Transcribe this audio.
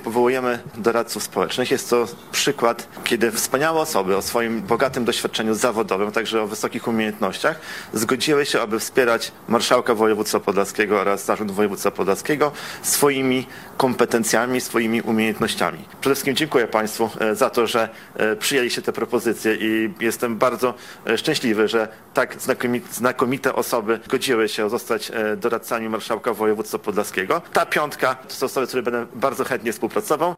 powołujemy doradców społecznych. Jest to przykład, kiedy wspaniałe osoby o swoim bogatym doświadczeniu zawodowym, także o wysokich umiejętnościach, zgodziły się, aby wspierać marszałka województwa podlaskiego oraz zarząd województwa podlaskiego swoimi kompetencjami, swoimi umiejętnościami. Przede wszystkim dziękuję Państwu za to, że przyjęliście te propozycje i jestem bardzo szczęśliwy, że tak znakomite osoby zgodziły się zostać doradcami marszałka województwa podlaskiego. Ta piątka to są osoby, z którymi będę bardzo chętnie współpracował.